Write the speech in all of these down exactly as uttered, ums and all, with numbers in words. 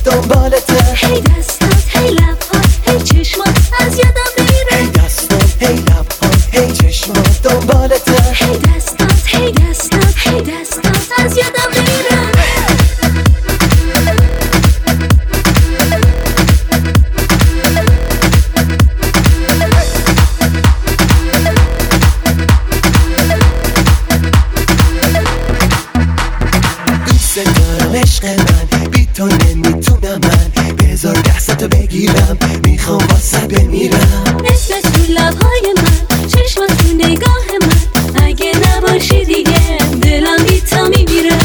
دنبالته. هی دستات هی لبات هی چشمات از یادم نمیره. هی دستات هی لبات هی چشمات دنبالته. هی دستات هی دستات هی دستات از یادم نمیره. دوست دارم عشق من، بی تو نمیتونم من. بذار دستتو بگیرم، میخوام واسه بمیرم. اسمت تو لبهای من، چشمات تو نگاه من. اگه نباشی دیگه دلم بی تو میمیره.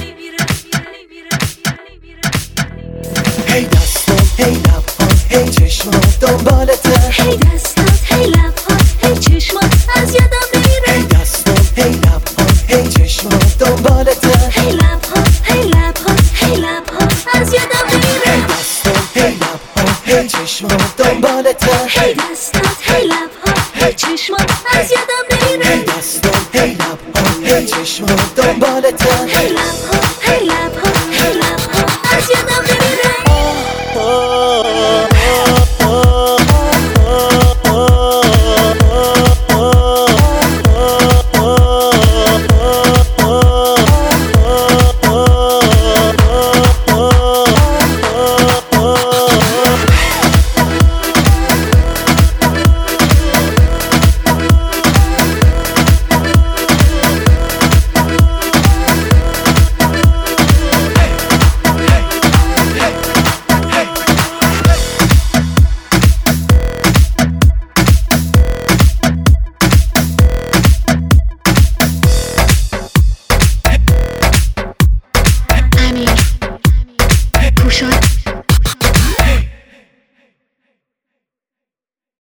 هی دستات هی لبات هی چشمات دنبالته. هی دستات هی لبات هی چشمات از یادم نمیره. هی دستات هی لبات هی چشمات دنبالته. هی لبات هی لبات هی لبات از یادم نمیره. هی دستات هی لبات هی چشمات دنبالته. هی دستات هی لبات هی چشمات از یادم نمیره. هی دستات هی لبات هی چشمات دنبالته. هی لبات